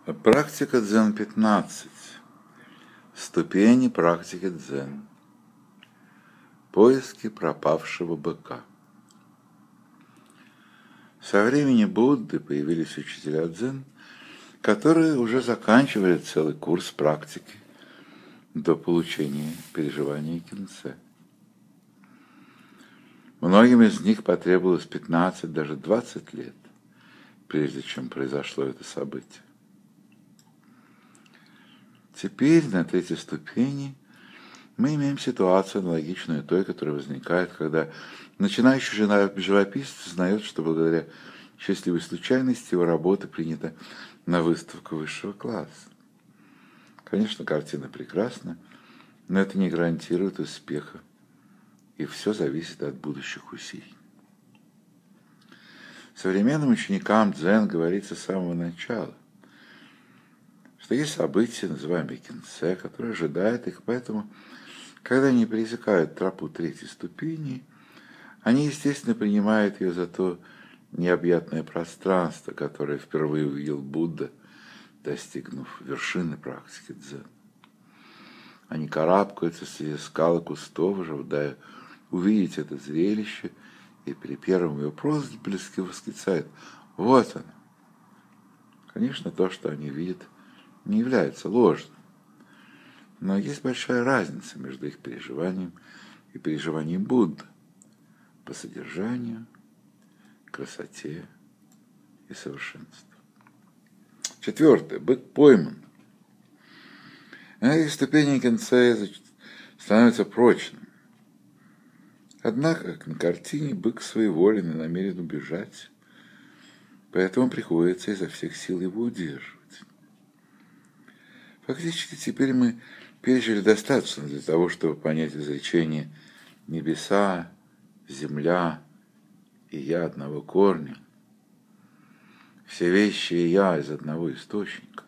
Практика дзен-15. Ступени практики дзен. Поиски пропавшего быка. Со времени Будды появились учителя дзен, которые уже заканчивали целый курс практики до получения переживания кинце. Многим из них потребовалось 15, даже 20 лет, прежде чем произошло это событие. Теперь на третьей ступени мы имеем ситуацию, аналогичную той, которая возникает, когда начинающий живописец знает, что благодаря счастливой случайности его работа принята на выставку высшего класса. Конечно, картина прекрасна, но это не гарантирует успеха, и все зависит от будущих усилий. Современным ученикам дзен говорится с самого начала, что есть событие, называемое кинце, которое ожидает их, поэтому, когда они пересекают тропу третьей ступени, они, естественно, принимают ее за то необъятное пространство, которое впервые увидел Будда, достигнув вершины практики дзен. Они карабкаются среди скал и кустов, ожидая увидеть это зрелище, и при первом его проблеске восклицают: «Вот оно!» Конечно, то, что они видят, не является ложным, но есть большая разница между их переживанием и переживанием Будды по содержанию, красоте и совершенству. Четвертое. Бык пойман. На этой ступени кинце становится прочным. Однако, как на картине, бык своеволен и намерен убежать, поэтому приходится изо всех сил его удерживать. Фактически теперь мы пережили достаточно для того, чтобы понять изречение «небеса, земля и я одного корня». Все вещи и я из одного источника.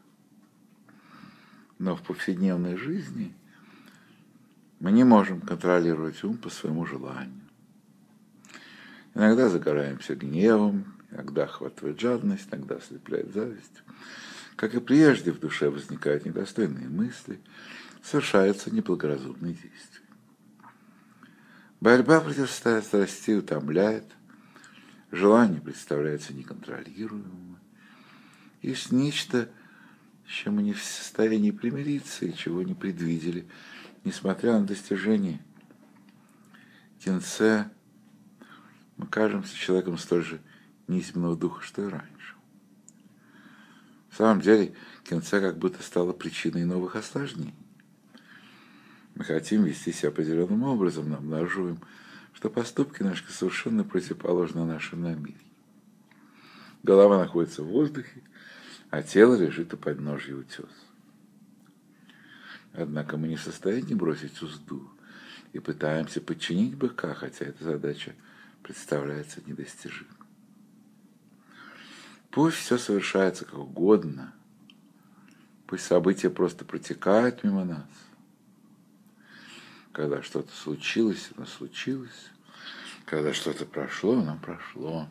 Но в повседневной жизни мы не можем контролировать ум по своему желанию. Иногда загораемся гневом, иногда охватывает жадность, иногда ослепляет зависть. Как и прежде, в душе возникают недостойные мысли, совершаются неблагоразумные действия. Борьба противостоит страсти утомляет, желание представляется неконтролируемым. Есть нечто, с чем мы не в состоянии примириться и чего не предвидели, несмотря на достижение кинце, мы кажемся человеком столь же низменного духа, что и раньше. В самом деле, кинце как будто стало причиной новых осложнений. Мы хотим вести себя определенным образом, но обнаруживаем, что поступки наши совершенно противоположны нашим намерениям. Голова находится в воздухе, а тело лежит у подножья утеса. Однако мы не в состоянии бросить узду и пытаемся подчинить быка, хотя эта задача представляется недостижимой. Пусть все совершается как угодно, пусть события просто протекают мимо нас. Когда что-то случилось, оно случилось. Когда что-то прошло, оно прошло.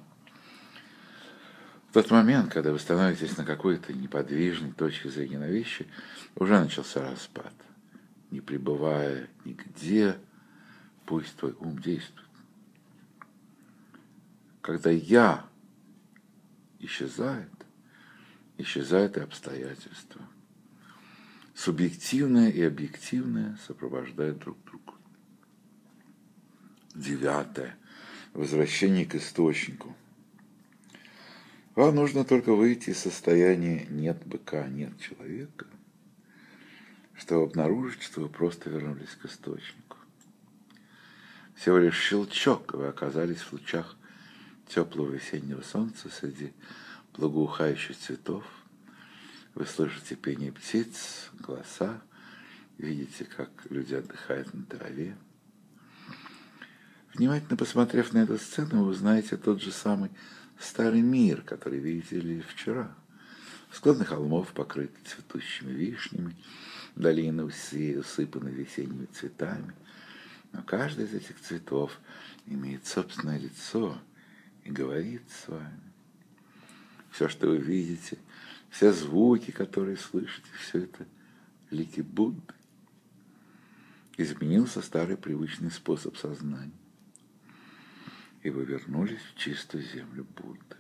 В тот момент, когда вы становитесь на какой-то неподвижной точке зрения на вещи, уже начался распад. Не пребывая нигде, пусть твой ум действует. Когда «я» исчезает и обстоятельства. Субъективное и объективное сопровождают друг друга. Девятое. Возвращение к источнику. Вам нужно только выйти из состояния «нет быка, нет человека», чтобы обнаружить, что вы просто вернулись к источнику. Всего лишь щелчок, и вы оказались в лучах теплого весеннего солнца среди благоухающих цветов. Вы слышите пение птиц, голоса, видите, как люди отдыхают на траве. Внимательно посмотрев на эту сцену, вы узнаете тот же самый старый мир, который видели вчера. Склоны холмов покрыты цветущими вишнями, долины усыпаны весенними цветами. Но каждый из этих цветов имеет собственное лицо и говорит с вами. Все, что вы видите, все звуки, которые слышите, все это лики Будды. Изменился старый привычный способ сознания, и вы вернулись в чистую землю Будды.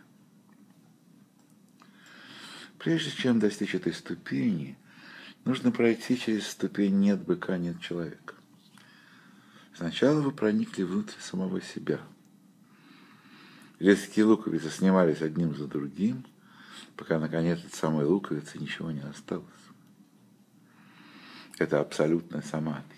Прежде чем достичь этой ступени, нужно пройти через ступень «нет быка, нет человека». Сначала вы проникли внутрь самого себя. Лески луковицы снимались одним за другим, пока, наконец, от самой луковицы ничего не осталось. Это абсолютная самадхи.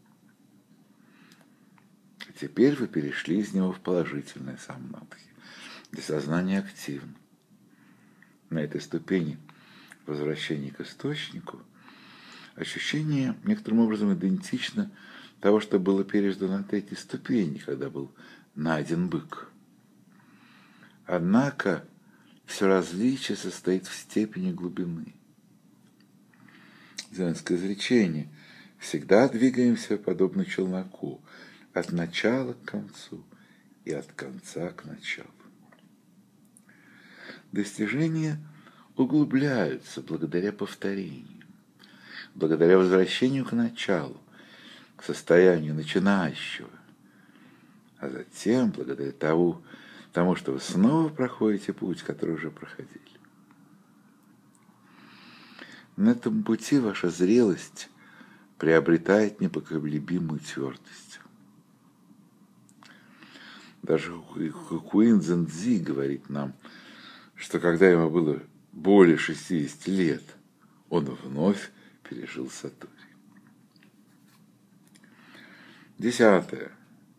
А теперь вы перешли из него в положительное самадхи, где сознание активно. На этой ступени возвращения к источнику ощущение некоторым образом идентично того, что было пережито на третьей ступени, когда был найден бык. Однако все различие состоит в степени глубины. Дзенское изречение: всегда двигаемся подобно челноку, от начала к концу и от конца к началу. Достижения углубляются благодаря повторению, благодаря возвращению к началу, к состоянию начинающего, а затем благодаря тому, что вы снова проходите путь, который уже проходили. На этом пути ваша зрелость приобретает непоколебимую твердость. Даже Хуин Цзэньцзи говорит нам, что когда ему было более 60 лет, он вновь пережил сатори. 10.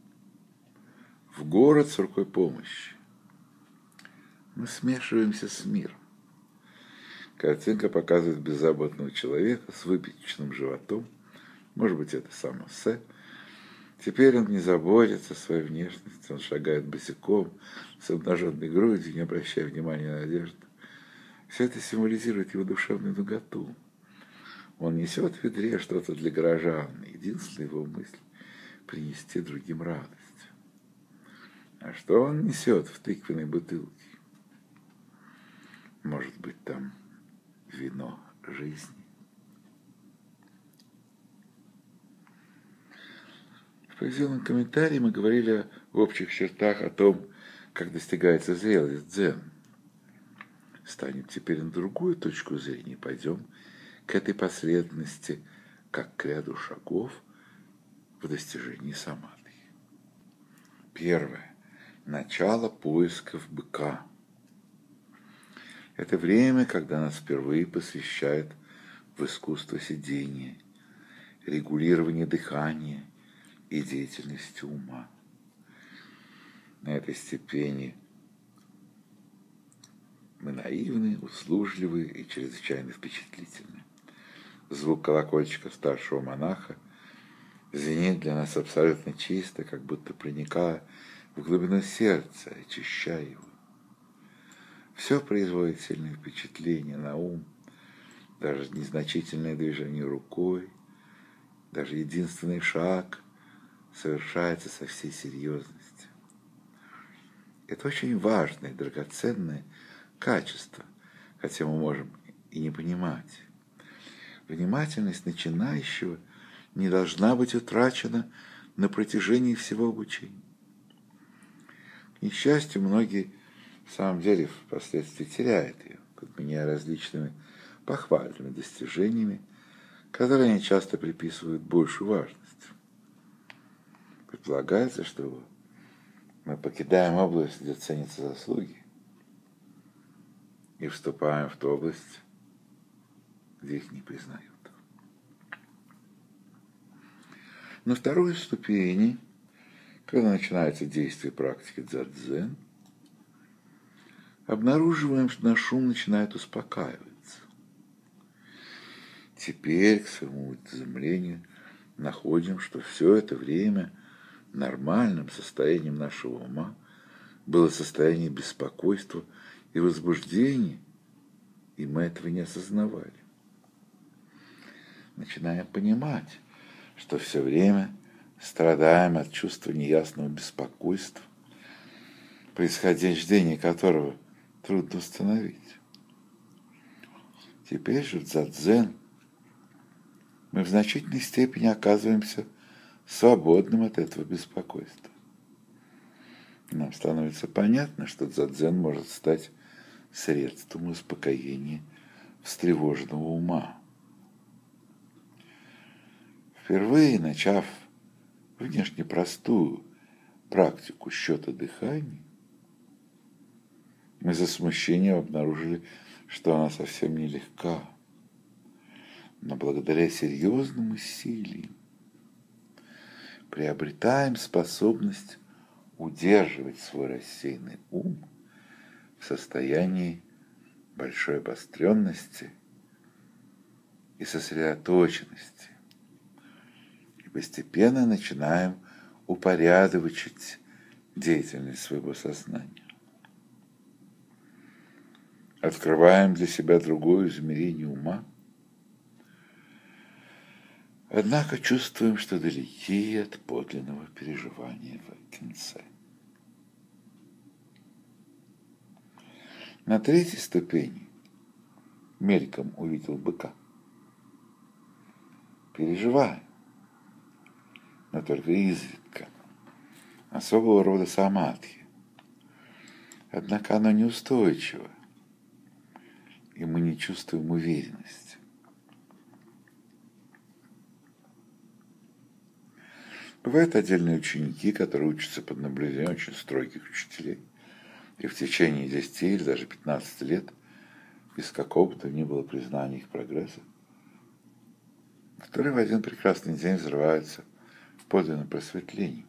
В город с рукой помощи. Мы смешиваемся с миром. Картинка показывает беззаботного человека с выпеченным животом. Может быть, это сам Оссе. Теперь он не заботится о своей внешности, он шагает босиком, с обнаженной грудью, не обращая внимания на одежду. Все это символизирует его душевную наготу. Он несет в ведре что-то для горожан. Единственная его мысль – принести другим радость. А что он несет в тыквенной бутылке? Может быть, там вино жизни. В произведенном комментарии мы говорили в общих чертах о том, как достигается зрелость дзен. Станем теперь на другую точку зрения, пойдем к этой последовательности, как к ряду шагов в достижении самадхи. 1. Начало поисков быка. Это время, когда нас впервые посвящают в искусство сидения, регулирование дыхания и деятельности ума. На этой степени мы наивны, услужливы и чрезвычайно впечатлительны. Звук колокольчика старшего монаха звенит для нас абсолютно чисто, как будто проникая в глубину сердца, очищая его. Все производит сильное впечатление на ум, даже незначительное движение рукой, даже единственный шаг совершается со всей серьезностью. Это очень важное, драгоценное качество, хотя мы можем и не понимать. Внимательность начинающего не должна быть утрачена на протяжении всего обучения. К несчастью, многие в самом деле впоследствии теряют ее, подменяя различными похвальными достижениями, которые они часто приписывают большую важность. Предполагается, что мы покидаем область, где ценятся заслуги, и вступаем в ту область, где их не признают. На второй ступени, когда начинается действие практики дзен, обнаруживаем, что наш ум начинает успокаиваться. Теперь, к своему изумлению, находим, что все это время нормальным состоянием нашего ума было состояние беспокойства и возбуждения, и мы этого не осознавали. Начинаем понимать, что все время страдаем от чувства неясного беспокойства, происхождение которого трудно установить. Теперь же в дзадзен мы в значительной степени оказываемся свободным от этого беспокойства. Нам становится понятно, что дзадзен может стать средством успокоения встревоженного ума. Впервые начав внешне простую практику счета дыхания, мы за смущением обнаружили, что она совсем нелегка. Но благодаря серьезным усилиям приобретаем способность удерживать свой рассеянный ум в состоянии большой обостренности и сосредоточенности. И постепенно начинаем упорядочить деятельность своего сознания. Открываем для себя другое измерение ума, однако чувствуем, что далеки от подлинного переживания вакинсе. На третьей ступени мельком увидел быка. Переживаем, но только изредка, особого рода самадхи. Однако оно неустойчиво, и мы не чувствуем уверенности. Бывают отдельные ученики, которые учатся под наблюдением очень строгих учителей, и в течение 10 или даже 15 лет без какого-то ни было признания их прогресса, которые в один прекрасный день взрываются в подлинном просветлении.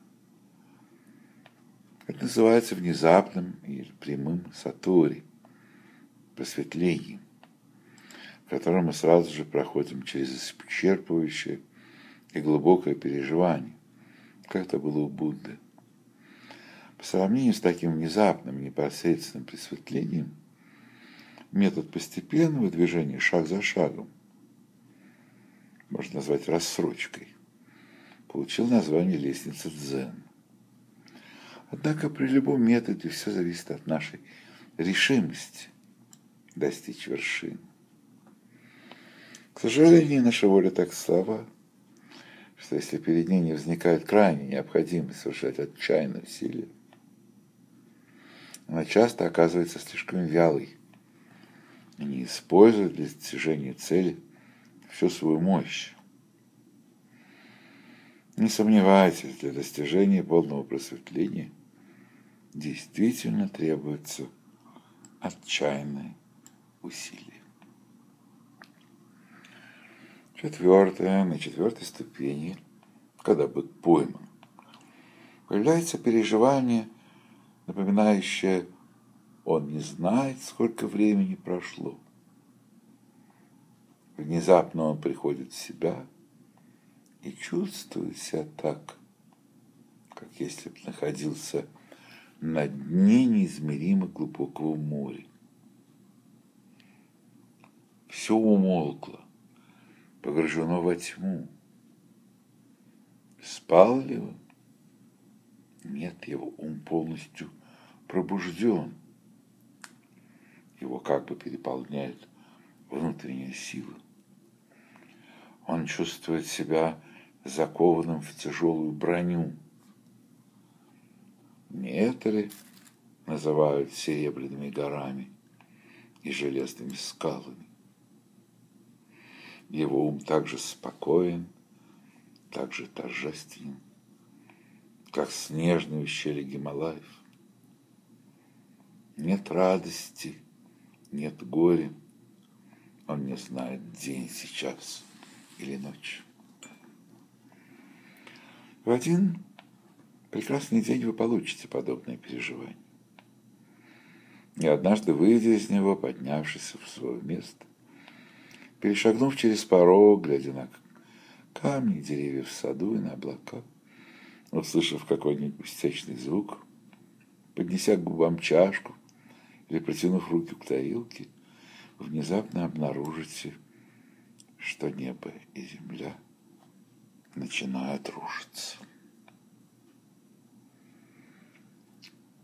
Это называется внезапным или прямым сатори, просветлением, в котором мы сразу же проходим через исчерпывающее и глубокое переживание, как это было у Будды. По сравнению с таким внезапным, непосредственным просветлением, метод постепенного движения шаг за шагом, можно назвать рассрочкой, получил название лестницы дзен. Однако при любом методе все зависит от нашей решимости достичь вершины. К сожалению, наша воля так слаба, что если перед ней не возникает крайней необходимость совершать отчаянные усилия, она часто оказывается слишком вялой и не использует для достижения цели всю свою мощь. Не сомневайтесь, для достижения полного просветления действительно требуется отчаянные усилия. Четвертое. На четвертой ступени, когда бык пойман, появляется переживание, напоминающее: он не знает, сколько времени прошло. Внезапно он приходит в себя и чувствует себя так, как если бы находился на дне неизмеримо глубокого моря. Все умолкло, погружено во тьму. Спал ли он? Нет, его ум полностью пробужден. Его как бы переполняет внутренняя сила. Он чувствует себя закованным в тяжелую броню. Некоторые называют серебряными горами и железными скалами. Его ум также спокоен, также торжественен, как снежные ущелья Гималаев. Нет радости, нет горя. Он не знает, день сейчас или ночь. В один прекрасный день вы получите подобное переживание. И однажды, выйдя из него, поднявшись в свое место, перешагнув через порог, глядя на камни, деревья в саду и на облака, услышав какой-нибудь пустячный звук, поднеся к губам чашку или протянув руки к тарелке, внезапно обнаружите, что небо и земля начинают рушиться.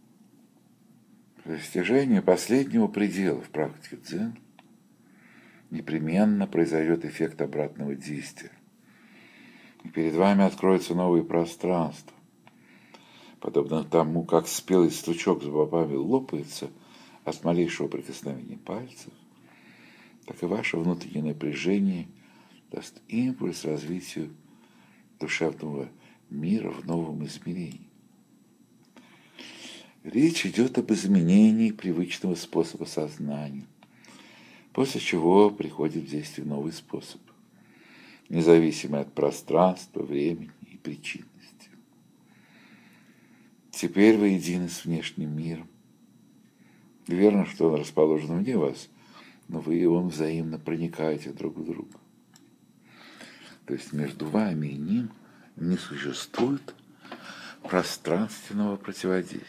Достижение последнего предела в практике дзен непременно произойдет эффект обратного действия. И перед вами откроются новые пространства. Подобно тому, как спелый стручок с бобами лопается от малейшего прикосновения пальцев, так и ваше внутреннее напряжение даст импульс развитию душевного мира в новом измерении. Речь идет об изменении привычного способа сознания, после чего приходит в действие новый способ, независимый от пространства, времени и причинности. Теперь вы едины с внешним миром. Верно, что он расположен вне вас, но вы и он взаимно проникаете друг в друга. То есть между вами и ним не существует пространственного противодействия.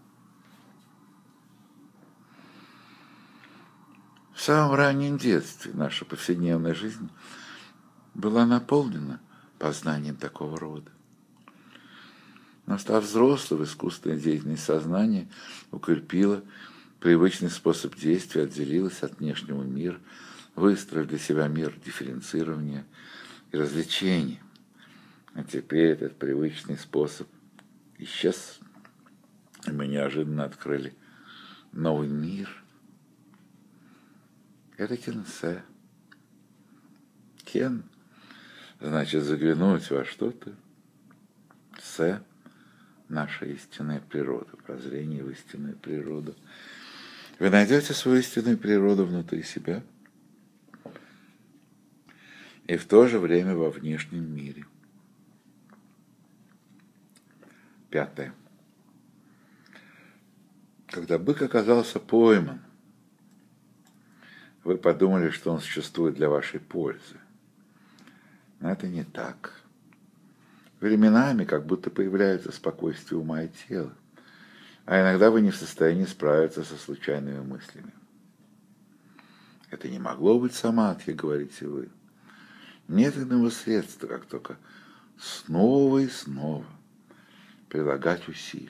В самом раннем детстве наша повседневная жизнь была наполнена познанием такого рода. Но став взрослым, искусственная деятельность сознания укрепила привычный способ действия, отделилась от внешнего мира, выстроив для себя мир дифференцирования и развлечений. А теперь этот привычный способ исчез, и мы неожиданно открыли новый мир. Это кенсе. Кен значит заглянуть во что-то. Се – наша истинная природа, прозрение в истинную природу. Вы найдете свою истинную природу внутри себя и в то же время во внешнем мире. 5. Когда бык оказался пойман, вы подумали, что он существует для вашей пользы. Но это не так. Временами как будто появляется спокойствие ума и тела, а иногда вы не в состоянии справиться со случайными мыслями. Это не могло быть самадхи, говорите вы. Нет иного средства, как только снова и снова прилагать усилия.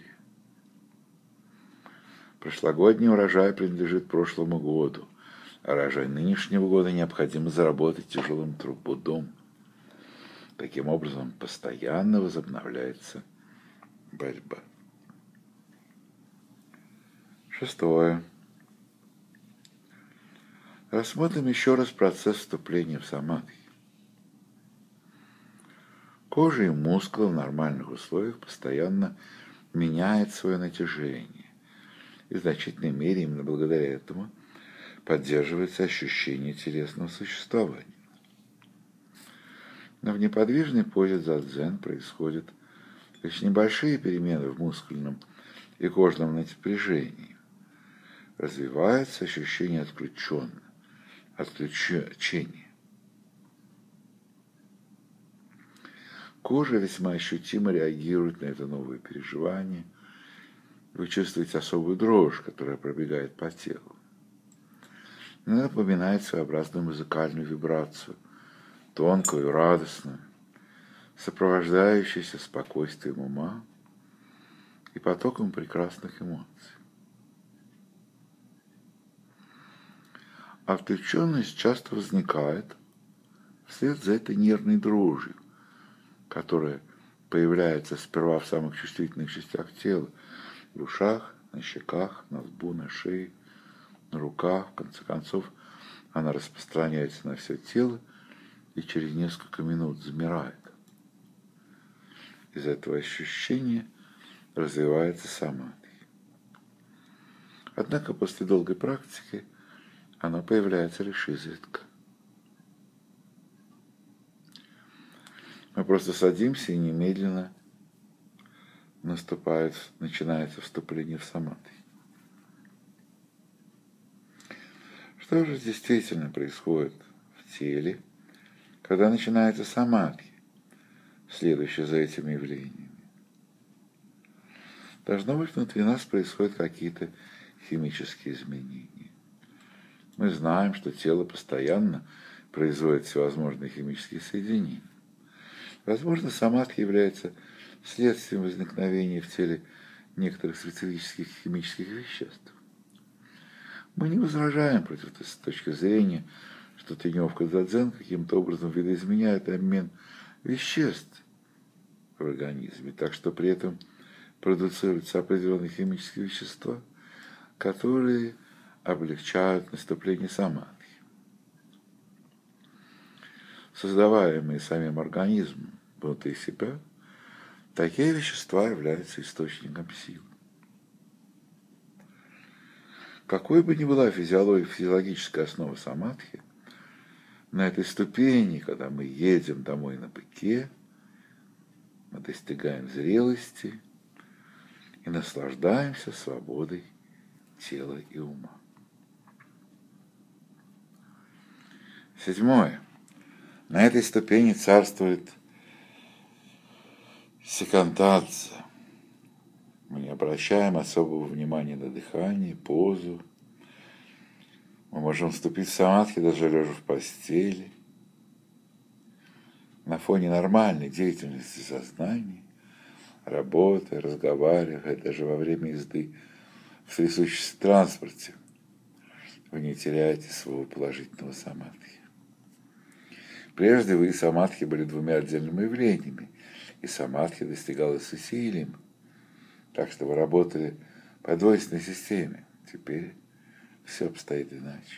Прошлогодний урожай принадлежит прошлому году, а урожай нынешнего года необходимо заработать тяжелым трудом. Таким образом, постоянно возобновляется борьба. 6. Рассмотрим еще раз процесс вступления в самадхи. Кожа и мускулы в нормальных условиях постоянно меняют свое натяжение, и в значительной мере именно благодаря этому поддерживается ощущение телесного существования. Но в неподвижной позе дзен происходят лишь небольшие перемены в мускульном и кожном напряжении. Развивается ощущение отключения. Кожа весьма ощутимо реагирует на это новое переживание. Вы чувствуете особую дрожь, которая пробегает по телу. Она напоминает своеобразную музыкальную вибрацию, тонкую, радостную, сопровождающуюся спокойствием ума и потоком прекрасных эмоций. Отвлеченность часто возникает вслед за этой нервной дрожью, которая появляется сперва в самых чувствительных частях тела, в ушах, на щеках, на лбу, на шее, на руках. В конце концов, она распространяется на все тело и через несколько минут замирает. Из этого ощущения развивается самадхи. Однако после долгой практики оно появляется лишь изредка. Мы просто садимся и немедленно начинается вступление в самадхи. Что же действительно происходит в теле, когда начинается самадхи, следующее за этими явлениями? Должно быть, внутри нас происходят какие-то химические изменения. Мы знаем, что тело постоянно производит всевозможные химические соединения. Возможно, самадхи является следствием возникновения в теле некоторых специфических химических веществ. Мы не возражаем против этой точки зрения, что тренировка дзен каким-то образом видоизменяет обмен веществ в организме, так что при этом продуцируются определенные химические вещества, которые облегчают наступление самадхи. Создаваемые самим организмом внутри себя, такие вещества являются источником сил. Какой бы ни была физиологическая основа самадхи, на этой ступени, когда мы едем домой на быке, мы достигаем зрелости и наслаждаемся свободой тела и ума. 7. На этой ступени царствует секантадза. Мы не обращаем особого внимания на дыхание, позу. Мы можем вступить в самадхи, даже лежа в постели. На фоне нормальной деятельности сознания, работая, разговаривая, даже во время езды в трясущемся транспорте, вы не теряете своего положительного самадхи. Прежде вы и самадхи были двумя отдельными явлениями, и самадхи достигалась с усилием, так что вы работали по двойственной системе. Теперь все обстоит иначе.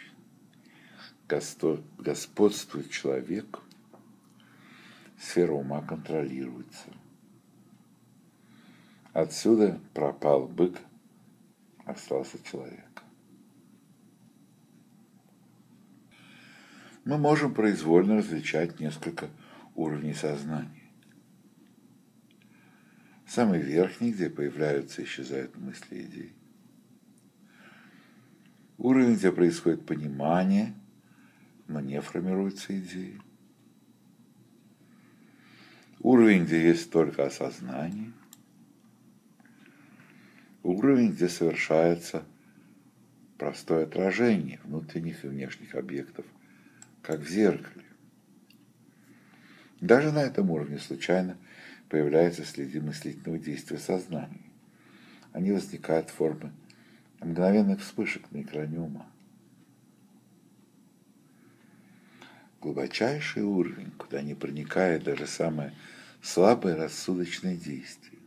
Господствует человек, сфера ума контролируется. Отсюда пропал бык, остался человек. Мы можем произвольно различать несколько уровней сознания. Самый верхний, где появляются и исчезают мысли и идеи. Уровень, где происходит понимание, но не формируются идеи. Уровень, где есть только осознание. Уровень, где совершается простое отражение внутренних и внешних объектов, как в зеркале. Даже на этом уровне случайно появляются следы мыслительного действия сознания. Они возникают в форме мгновенных вспышек на экране ума. Глубочайший уровень, куда не проникает даже самое слабое рассудочное действие.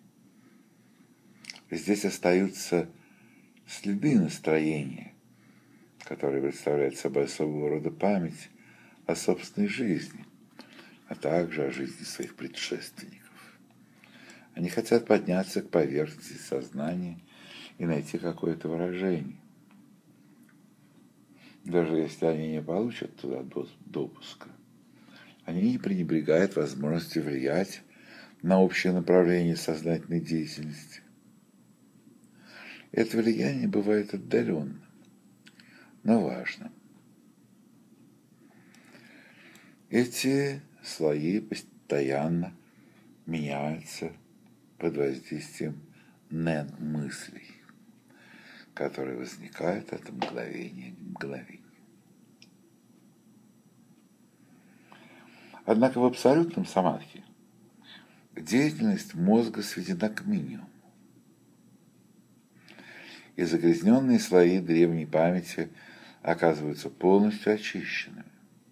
Здесь остаются следы настроения, которые представляют собой особого рода память о собственной жизни, а также о жизни своих предшественников. Они хотят подняться к поверхности сознания и найти какое-то выражение. Даже если они не получат туда допуска, они не пренебрегают возможностью влиять на общее направление сознательной деятельности. Это влияние бывает отдаленным, но важным. Эти слои постоянно меняются под воздействием мыслей, которые возникают от мгновения к мгновению. Однако в абсолютном самадхи деятельность мозга сведена к минимуму, и загрязненные слои древней памяти оказываются полностью очищенными.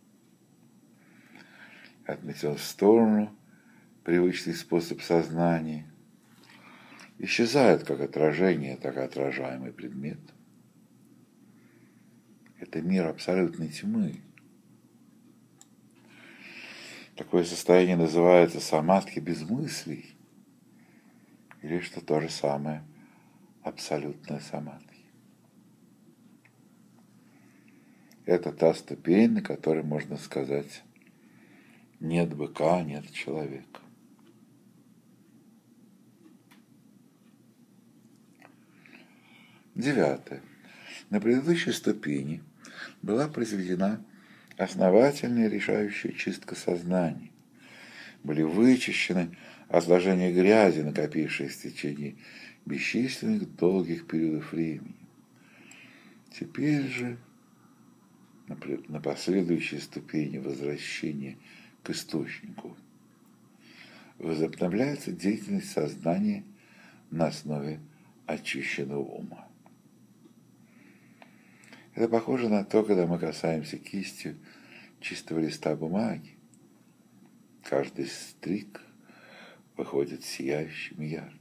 Отметен в сторону привычный способ сознания, исчезает как отражение, так и отражаемый предмет. Это мир абсолютной тьмы. Такое состояние называется самадхи без мыслей, или что то же самое абсолютная самадхи. Это та ступень, на которой можно сказать: нет быка, нет человека. Девятое. На предыдущей ступени была произведена основательная решающая чистка сознания. Были вычищены отложения грязи, накопившиеся в течение бесчисленных долгих периодов времени. Теперь же на последующей ступени возвращения к источнику возобновляется деятельность сознания на основе очищенного ума. Это похоже на то, когда мы касаемся кистью чистого листа бумаги. Каждый стрик выходит сияющим и ярким.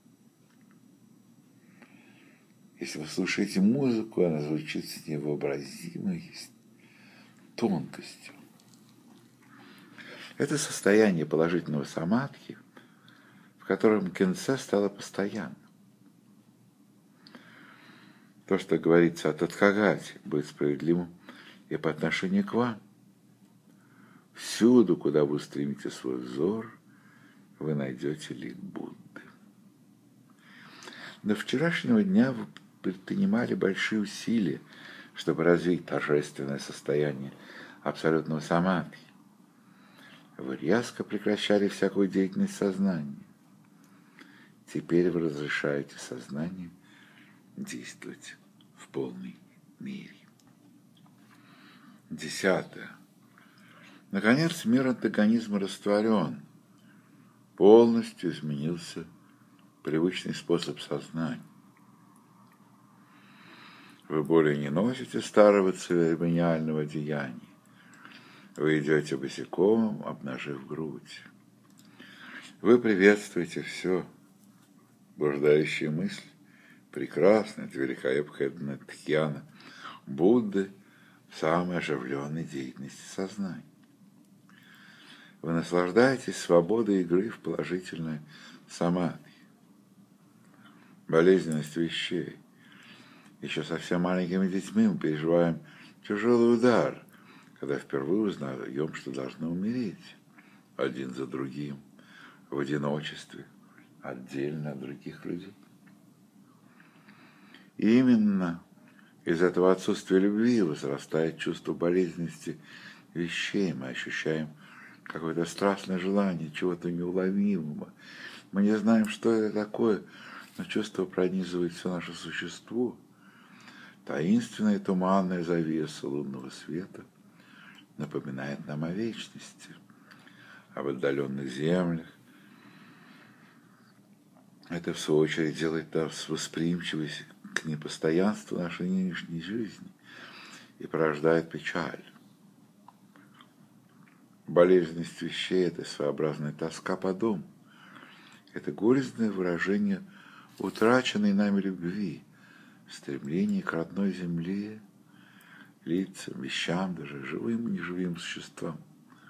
Если вы слушаете музыку, она звучит с невообразимой тонкостью. Это состояние положительного самадхи, в котором кинце стало постоянным. То, что говорится о Тадхагате, будет справедливым и по отношению к вам. Всюду, куда вы устремите свой взор, вы найдете лик Будды. До вчерашнего дня вы предпринимали большие усилия, чтобы развить торжественное состояние абсолютного самадхи. Вы резко прекращали всякую деятельность сознания. Теперь вы разрешаете сознанию действовать в полной мере. 10. Наконец, мир антагонизма растворен. Полностью изменился привычный способ сознания. Вы более не носите старого церемониального деяния. Вы идете босиком, обнажив грудь. Вы приветствуете все. Блуждающие мысли, прекрасная, великолепная Дхьяна Будды в самой оживленной деятельности сознания. Вы наслаждаетесь свободой игры в положительное самадхи. Болезненность вещей. Еще совсем маленькими детьми мы переживаем тяжелый удар, когда впервые узнаем, что должны умереть один за другим, в одиночестве, отдельно от других людей. И именно из этого отсутствия любви возрастает чувство болезненности вещей. Мы ощущаем какое-то страстное желание чего-то неуловимого. Мы не знаем, что это такое, но чувство пронизывает все наше существо. Таинственная туманная завеса лунного света напоминает нам о вечности, об отдаленных землях. Это, в свою очередь, делает нас восприимчивыми к непостоянству нашей нынешней жизни и порождает печаль. Болезненность вещей – это своеобразная тоска по дому. Это горестное выражение утраченной нами любви, стремление к родной земле, лицам, вещам, даже живым и неживым существам.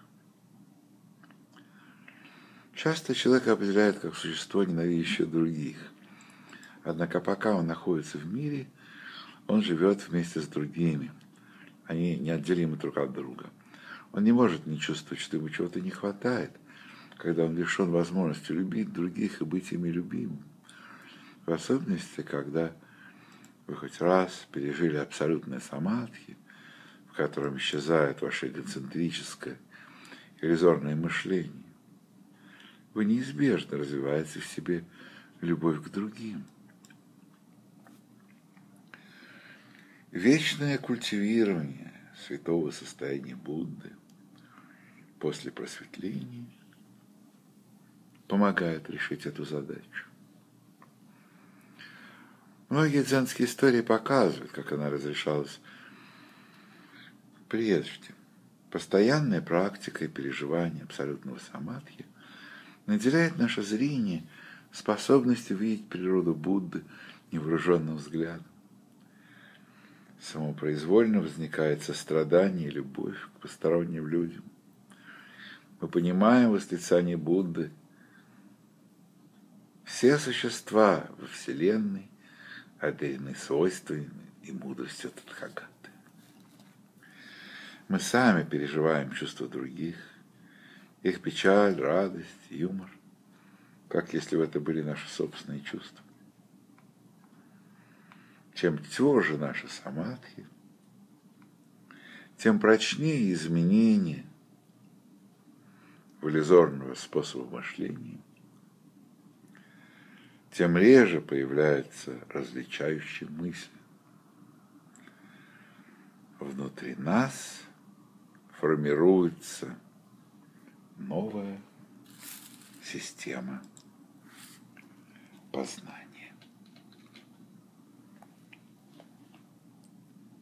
Часто человек определяет как существо, ненавидящее других. Однако пока он находится в мире, он живет вместе с другими. Они неотделимы друг от друга. Он не может не чувствовать, что ему чего-то не хватает, когда он лишен возможности любить других и быть ими любимым. В особенности, когда вы хоть раз пережили абсолютное самадхи, в котором исчезает ваше эгоцентрическое, иллюзорное мышление, вы неизбежно развиваете в себе любовь к другим. Вечное культивирование святого состояния Будды после просветления помогает решить эту задачу. Многие дзенские истории показывают, как она разрешалась прежде. Постоянная практика и переживание абсолютного самадхи наделяет наше зрение способностью видеть природу Будды невооруженным взглядом. Самопроизвольно возникает сострадание и любовь к посторонним людям. Мы понимаем восклицание Будды: все существа во Вселенной одарены свойствами и мудростью Тадхагаты. Мы сами переживаем чувства других, их печаль, радость, юмор, как если бы это были наши собственные чувства. Чем тверже наша самадхи, тем прочнее изменения в иллюзорного способа мышления, тем реже появляются различающие мысли. Внутри нас формируется новая система познания.